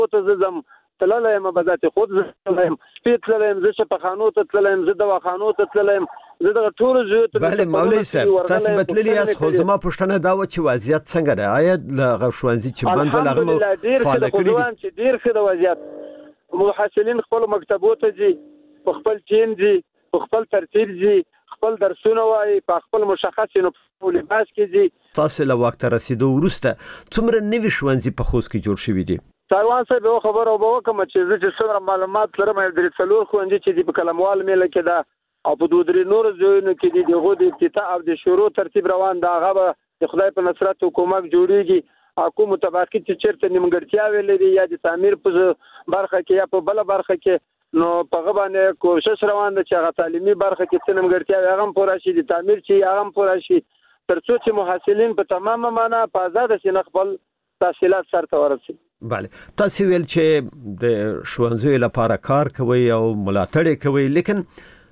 ته زم تللی یم به ذات خود زه تللی یم سپې تللی یم زه شفاخانو ته تللی یم زه دواخانو ته تللی یم زه دغه ټولو ځایو ته بله مولوي صاحب تاسو به تللي یاست خو زما پوښتنه دا وه چې وضعیت څنګه دی آیا له هغه ښوونځي چې بند ول هغه مو فعاله کړي دي ډېر ښه د وضعیت محصلین خپلو مکتبو ته ځي په خپل ټیم ځي په خپل ترتیب ځي خپل درسونه وایي په خپل مشخص لباس کې ځي. تاسو له وخت رسیدو وروسته څومره نوي ښوونځي په خوست کې جوړ شوي دي؟ ساروان صاحب یو خبره به وکړم چې زه چې څومره معلومات لرم یو درې څلور ښوونځي چې دي په قلموال میله کې ده او په دوه درې نورو ځایونو کې دي د هغو د افتتاح او د شروع ترتیب روان ده. هغه به د خدای په نصرت حکومت جوړېږي او کومو طبقې چې چېرته نیمګړتیاوې لري یا د تعمیر په برخه کې یا په بله برخه کې نو په هغه باندې کوشش روان ده چې هغه تعلیمي برخه کې څه نیمګړتیاوې هغه هم پوره شي د تعمیر چې هغه هم پوره شي تر څو چې محصلین په تمامه معنا په ازاده سینه خپل تحصیلات سرته ورسي. بله تاسو ویل چې د ښوونځیو لپاره کار کوي او ملاتړ کوي لیکن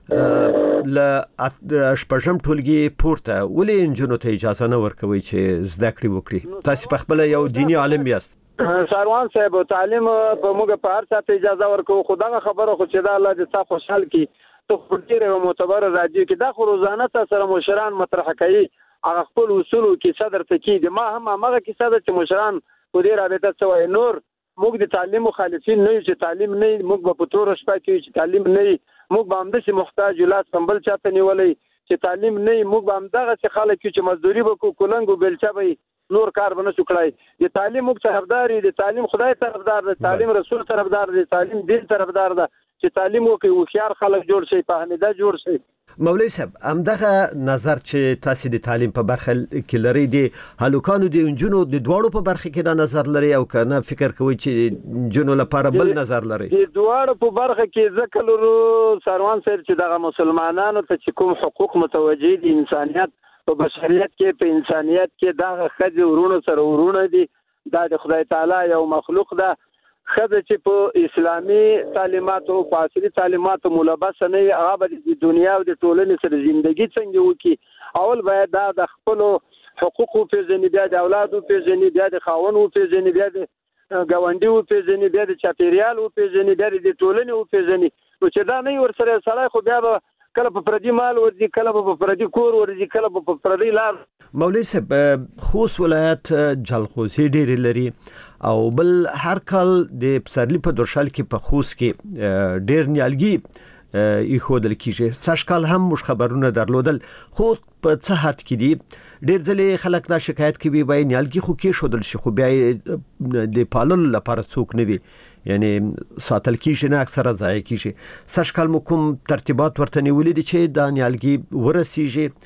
له شپږم ټولګي پورته ولې نجونو ته اجازه نه ورکوي چې زده کړې وکړي؟ تاسو په خپل یو دینی عالم یاست. ساروان صاحب تعلیم په موږ په هر څه ته اجازه ورکوو خو دغه خبره خو چې دا الله دې تا خوشحال کړي ته خو ډېره معتبره راډیو کې دا خو روزانه تا سره مشران مطرح کوي هغه خپل اصولو کې صدر ته کېږي ما هم هغه کې صدر چې مشران په دې رابطه څه وایي نور موږ د تعلیم مخالفین نه یو چې تعلیم نه موږ به په توره شپه کې چې تعلیم نه موږ به همداسې محتاج یو لاس کمبل چاته نیولی چې تعلیم نه موږ به همدغسې خلک یو چې مزدوري به کوو کلنګ و بیلچه به نور کار به نشو کړی د تعلیم موږ طرفدار یو د تعلیم خدای طرفدار دی تعلیم رسول طرفدار دی تعلیم دین طرفدار ده چې تعلیم وکړي هوښیار خلک جوړ شي فهمیده جوړ شي. مولوي صاحب همدغه نظر چې تاسو د تعلیم په برخه کې لري د هلوکانو د انجونو د دواړو په برخه کې دا نظر لري او کنه فکر کوي چې انجونو لپاره بل نظر لري؟ د دواړو په برخه کې ځکه لرو ساروان صاحب چې دغه مسلمانانو ته چې کوم حقوق متوجه دي انسانیت په بشریت کې په انسانیت کې دا ښځې ورونو سره ورونه دي دا د خدای تعالی یو مخلوق ده ښځه چې په اسلامي تعلیماتو په عصري تعلیماتو ملبسه نه وي هغه به د دنیا او د ټولنې سره زندگی څنګه وکړي اول باید دا د خپلو حقوقو وپېژني بیا د اولاد وپېژني بیا د خاوند وپېژني بیا د ګاونډي وپېژني بیا د چاپېریال وپېژني بیا د ټولنې وپېژني نو چې دا نه ورسره سړی خو بیا به کله په پردي مال ورځي کله په پردي کور ورځي کله په پردي لار. مولوي صاحب خوست ولایت جلغوزي ډېرې لري او بل هر کال د پسرلي په درشل کې په خوست کې ډېر نیالګي ایښودل کیږي سږ کال هم موږ خبرونه درلودل خو په څه حد کې دي ډېر ځلې خلک دا شکایت کوي وایي نیالګي خو کېښودل شي خو بیا د پاللو لپاره څوک نه وي یعنی ساتل کیږي نه اکثره ضایع کیږي سږ کال مو کوم ترتیبات ورته نیولي دي چې دا نیالګي ورسیږي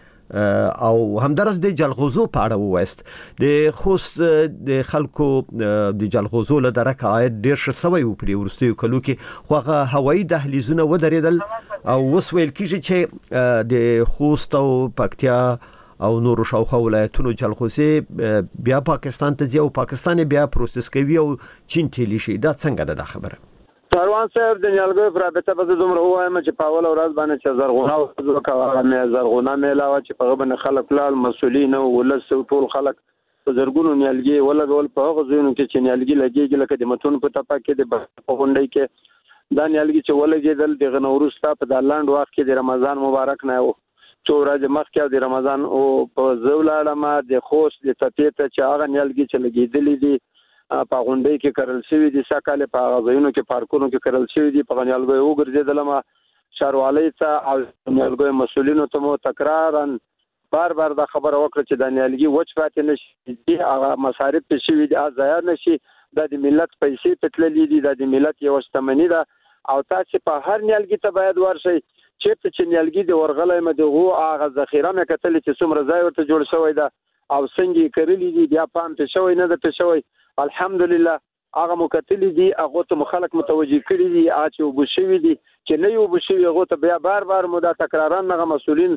او همدارس د جلغوزو په اړه ووایست د خوست د خلکو د جلغوزو له درکه عاید ډېر ښه سوی و په وروستیو کلو کې خو هغه هوایي دهلیزونه ودرېدل او اوس ویل کیږي چې د خوست او پکتیا او نورو شاوخوا ولایتونو جلغوزي بیا پاکستان ته ځي او پاکستان بیا پروسس کوي او چین تیلی شي دا څنګه ده دا خبره؟ ساروان صاحب د نیالګیو په رابطه به زه دومره ووایم چې په اوله ورځ باندې چې زرغونه وکړه هغه زرغونه میله وه چې په هغه باندې خلک ولاړ مسؤلین او ولس ټول خلک په زرګونو نیالګي ولګول په هغه ځایونو کې چې نیالګي لګېږي لکه د متون په تپه کې د په غونډۍ کې دا نیالګي چې ولګېدل د هغه نه وروسته په دا لنډ وخت کې د رمضان مبارک نه و څو ورځې مخکې د رمضان او په زه ولاړم د خوست د تپې ته چې هغه نیالګي چې لګېدلي دي په غونډۍ کې کرل شوي دي سږکال په هغه ځایونو کې پارکونو کې کرل شوي دي په نیالګیو وګرځېدلم ښاروالۍ ته او نیالګیو مسؤلینو ته مو تکرارا بار بار دا خبره وکړه چې د نیالګي وچ پاتې نشي هغه مصارف پې شوي دي ضایع نشي دا د ملت پیسې پې تللي دي دا د ملت یوه شتمني ده او تاسې په هر نیالګي ته باید ورشئ چېرته چې نیالګي د ورغلی یم د هغو هغه ذخیره مې کتلې چې څومره ځای ورته جوړ شوی ده او څنګه یې کرلي دي بیا پام پې شوی نه ده پې شوی الحمدلله هغه مو کتلي دي هغو ته مو خلک متوجه کړي دي هغه چې اوبه شوي دي چې نه یې اوبه شوي هغو ته بیا بار بار مو دا تکراران هغه مسؤلین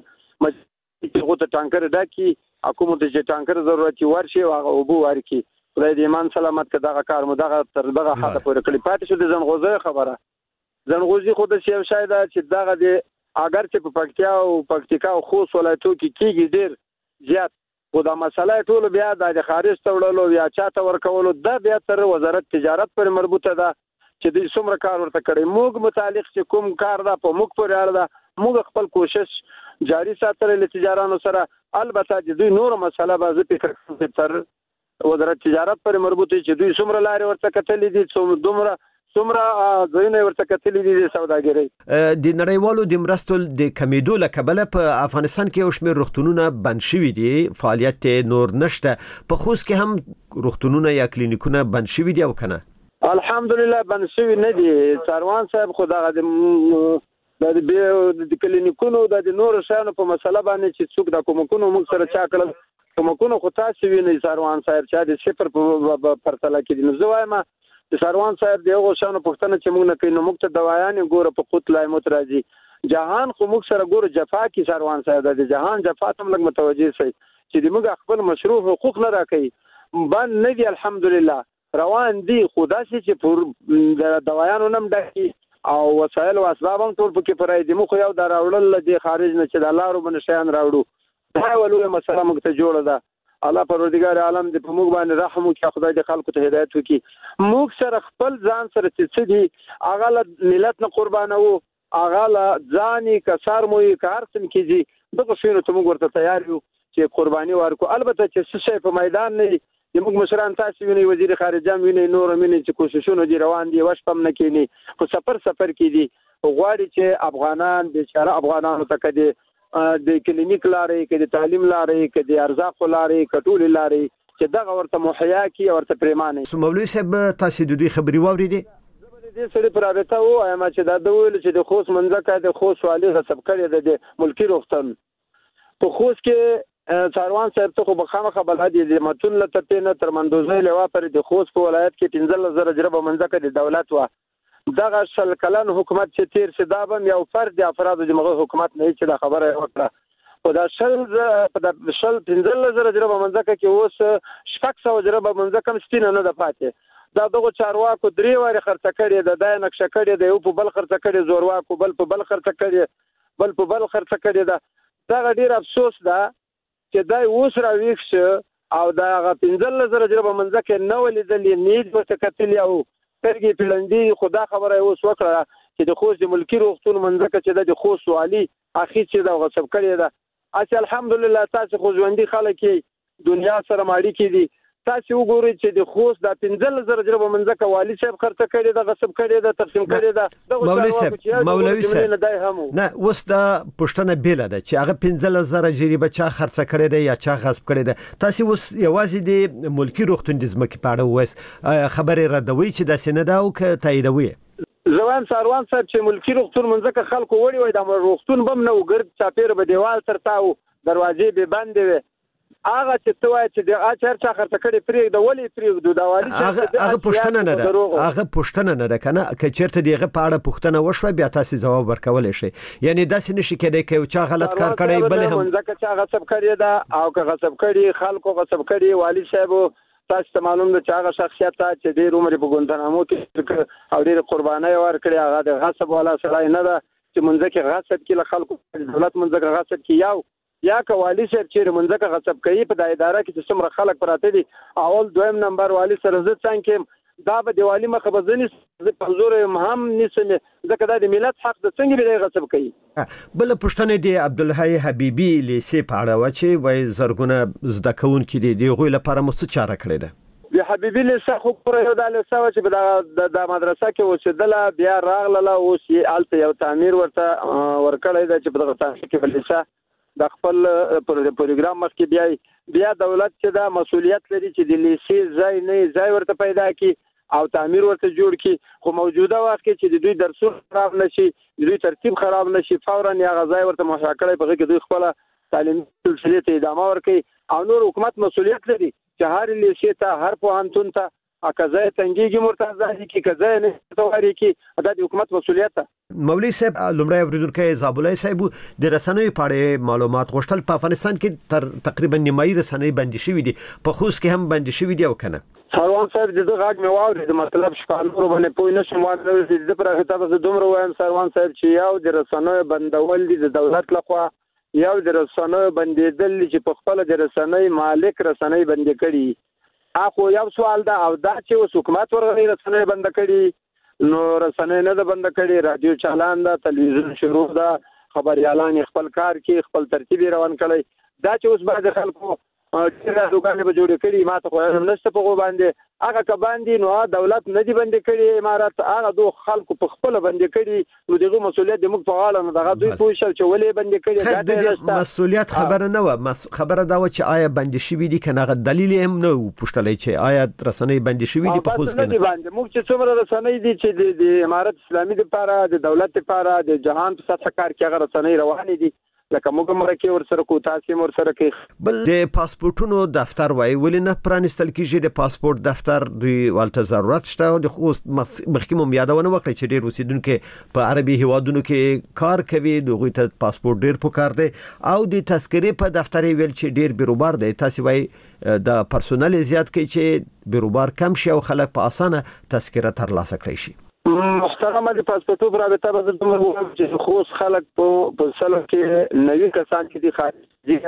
هغو ته ټانکر ډکړي کومو ته چې ټانکر ضرورت یې ورشي او هغه اوبه ورکړي خدای دې ایمان سلامت که دغه کار مو دغه تر دغه حده پورې کړي پاتې شو د ځنغوزۍ خبره ځنغوزي خو داسې یو شی ده چې دغه د اگر چې په پکتیا او پکتیکا او خوست ولایتو کې کېږي ډېر زیات خو دا مسله ټول بیا د خارج ته وړلو یا چاته ورکولو دا بیا تر وزارت تجارت پر مربوطه ده چې د څومره کار ورته کړی. موږ متعلق چې کوم کار ده په موږ پورې اړه ده، موږ خپل کوشش جاری ساتل له تجارانو سره. البته چې دوی نور مسله به زه فکر کوم تر وزارت تجارت پر مربوطه چې دوی څومره لارې ورته کتلې دي، څومره ځایونه ورته کتلې دي د سوداګرۍ. د نړیوالو د مرستو د کمیدو له کبله په افغانستان کې یو شمېر روغتونونه بند شوي دي، فعالیت نور نشته. په خوست کې هم روغتونونه یا کلینیکونه بند شوي دي او کنه؟ الحمدلله بند شوي نه دي سروان صاحب. خو دغه د کلینیکونو د نور شانو په مسله باندې چې څوک د کومکونو موږ سره چا کړل، کومکونو خو تاسو وینئ سروان صاحب چې د صفر په پرتله کې دي. نو زه وایم د سروان صاحب د هغو شانو پوښتنه چې موږ نه کوي، نو موږ ته دوايانې ګوره په قوت لایمت راځي. جهان خو موږ سره ګوره جفا کې سروان صاحب د جهان جفا ته موږ متوجه شي چې د موږ خپل مشروع حقوق نه راکړي باندې نه دي. الحمدلله روان دي، خو داسې چې پر د دوايانو نم ډکي او وسایل او اسباب هم ټول پکې پرای دي. موږ یو دا راوړل د خارج نه چې د لارو باندې شیان راوړو، دا ولوله مسله موږ ته جوړه ده. الله پروردگار عالم دې په موږ باندې رحم وکړي، خدای دې خلکو ته هدایت وکړي. موږ سره خپل ځان سره چې دي هغه له ملت نه قربانو، هغه له ځاني کسر مو کار سم کیږي دغه شنو ته موږ ورته تیار یو چې قرباني ورکو. البته چې څه شي په میدان نه موږ مشران تاسو ویني، وزیر خارجه ویني، نور ویني چې کوششونه دي روان دي، وشپم نه کینی خو سفر کې دي. غواړي چې افغانان بیچاره افغانانو ته کدي د کلینیک لارې کې د تعلیم لارې کې د ارزاق لارې کټول لارې چې دغه ورته مهیا کی ورته پریمانه. مولوی صاحب تاسو د دوی خبري واوریدي؟ دې سړي پر راته وایم چې دا د ویل چې د خوست منځکه د خوست والی غصب کړی د ملکی روغتون په خوست کې سروان صاحب ته خو بخامه بلادي د متون لته نه تر مندوزې لوا پر د خوست په ولایت کې 15000 جربه منځکه د دولت وا دغه شل کلن حکومت چې تیر سدابم یو فرد افراد د مغه حکومت نه چې دا خبره وکړه. او دا شل 15000 جربه منځکه کې اوس 600 جربه منځکه مستینه نه د پاتې. دا دغه چارواکو درې واره خرڅ کړي، د دای نقشه کړي، د یو په بل خرڅ کړي، زورواکو بل په بل خرڅ کړي، بل په بل خرڅ کړي. دا ډیر افسوس ده چې دای اوس راويښ شو او دا 15000 جربه منځکه نه ولیدلې نید ورته کتلی او ترګي پلندي. خدا خبره اوس وکړه چې د خوست د ملکی روغتون منځکه چې د خوست والی اخی چې دا غصب کړی ده. اصل الحمدلله تاسو خو ژوندۍ خلک دنیا سره ماړي کې دي. تاسو وګورئ چې د خوست د 15000 جربه منځکه والی صاحب خرڅ کړی ده، غصب کړی ده، تقسیم کړی ده. مولوی صاحب نه اوس دا پښتنه بیل ده چې هغه 15000 جریبه چا خرڅ کړی ده یا چا غصب کړی ده. تاسو اوس یوازې د ملکی روغتون د ځمکې په اړه وایي خبره ردوي چې د سینه دا او ک تاییدوي. زوان سروان صاحب چې ملکی روغتون منځکه خلکو وړي وای د روغتون بم نه وګرځ چاپیر به دیوال ترتاو دروازې به بندې وي. هغه چې توای چې د اچر چا خرڅ کړي پرېګ د ولې پرېګ د داوالي هغه پښتنه نه ده، هغه پښتنه نه ده کنه. کچرته دیغه په اړه پښتنه وشوي بیا تاسو جواب ورکول شي. یعنی داسې نشي کېدای چې چا غلط کار کړی بل هم منځکه چا غصب کړی ده او که غصب کړي خلکو غصب کړي والی صاحب تاسو ته معلوم ده چې هغه شخصیت چې ډېر عمر په ګوندنامو کې او ډېر قرباني ورکړي، هغه د غصب والا سړی نه ده چې منځکه غصب کې له خلکو دولت منځکه غصب کې یا کوالی صاحب چې منځکه غصب کوي په د اداره کې چې څومره خلک پراته دي. اول دویم نمبر والی سره زه څنګه دا به دیوالی مخه بزنی زه په زور هم نسم ځکه د ملت حق د څنګه به غصب کوي. بل پښتنه دی عبدالحی حبیبی لیسې پاړه و چې وای زرګونه زده کون کې دی غوې لپاره مو څه چاره کړې ده؟ د حبیبی لیسې خو پر یو د لیسې چې د مدرسه کې اوسېدله بیا راغله اوس یې الته یو تعمیر ورته ورکړی ده چې په دغه تاسو کې لیسې د خپل پروګرام مخکې بیا دولت چې دا مسولیت لري چې د لیسې ځای ورته پیدا کی او تعمیر ورته جوړ کی. خو موجوده وخت کې چې د دوی درسونه خراب نشي، د دوی ترتیب خراب نشي، فورا یا غځای ورته مشاکله په کې دوی خپل تعلیم سلسله ته ادامه ورکړي او نور حکومت مسولیت لري چې هر لیسې ته هر پوهنتون ته اکزای تنګيږي مرتضی کی کزای نه تواري کی د حکومت مسولیت ده. مولوی صاحب لومړی اوریدونکو زابلای صاحب د رسنوي پاړې معلومات غوښتل په افغانستان کې تقریبا نیمایي رسنۍ بندي شوې دي، په خوست کې هم بندي شوې دي او کنه. سروان صاحب دغه غاګ مې واورید مطلب شپانور باندې پوه نشم واورید د پر هغه تاسو دومره وایم سروان صاحب چې یو د رسنوي بندول دي د دولت لخوا یو د رسنۍ بندیدل چې په خپل د رسنۍ مالک رسنۍ بندي کړي اخو یو سوال دا او دا چې اوس حکومت ورغی رسنۍ بند کړي نو رسنۍ نه بند کړي رادیو چالان دا تلویزیون شروع دا خبريالان خپل کار کې خپل ترتیب روان کړي دا چې اوس بعد خلکو ډیره دوکانې به جوړ کړي ما ته خو هم نشته په باندې هغه ک باندې نو دولت نه دی باندې کړي امارات هغه دوه خلکو په خپل باندې کړي نو دغه مسولیت د موږ په غاړه نه دغه دوی پوه شل چې ولې باندې کړي دا مسولیت خبره نه و خبره دا و چې آیا باندې شوی دي کنه دلیل هم نه پوښتلای چې آیا رسنۍ باندې شوی دي په خوځ کې باندې موږ چې څومره رسنۍ دي چې د امارات اسلامي لپاره د دولت لپاره د جهان په سطح کار کې هغه رسنۍ روانې دي لکه موږ مرکه ورسره کو تاسو ورسره کې بل د پاسپورتونو دفتر وای ولې نه پرانستل کیږي د پاسپورت دفتر د والته ضرورت شته د خو مخکې مو یادونه وکړه چې ډیر اوسیدونکو په عربي هوادونو کې کار کوي دغه ته پاسپورت ډیر پکار دی او د تذکرې په دفتر ویل چې ډیر بیروبار دی تاسو وای د پرسونل زیات کوي چې بیروبار کم شي او خلک په اسانه تذکره ترلاسه کړي شي محترمه د پاسپورتو رابطه به د موږ چې خوش خلک په سلو کې نوي کسان چې د خارجي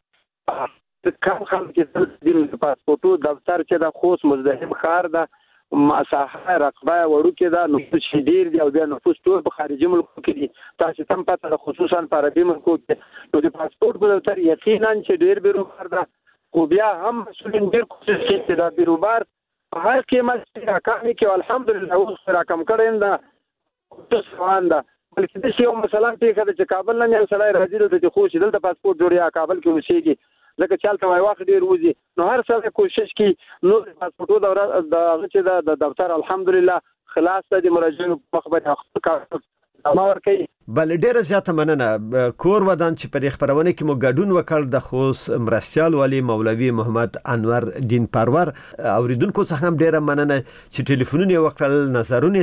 راځي کم خلک چې د پاسپورتو دفتر چې د خوش مزدحم خار ده مساحه رقبه وړو کې دا نفوس شدیر دی او بیا نفوس ټول په خارجي ملکو کې دي تاسو تم پته خصوصا په عربي ملکو کې نو د پاسپورت په دفتر یقینا چې ډیر بیروبار ده خو بیا هم مسؤلین ډیر کوشش کوي چې دا بیروبار هر قیمت راکامي کې الحمدلله اوس راکم کړي دا څوان دا بلکې د یو مثلا پیښه چې کابل نه یو سړی راځي د خو چې دلته پاسپورت جوړیا کابل کې وسیږي ځکه چالتہ وای وخت ډیر وځي نو هر څه کوشش کوي نو پاسپورتو د چې د دفتر الحمدلله خلاص د مراجعینو مخبره ما ورکي بل ډیره زیاته مننه کور ودان چې په خبرونه کې مو ګډون وکړ د خوس مرستيال والی مولوي محمد انور دین پرور اوریدونکو څخه هم ډیره مننه چې ټلیفونونه وکړل نظرونه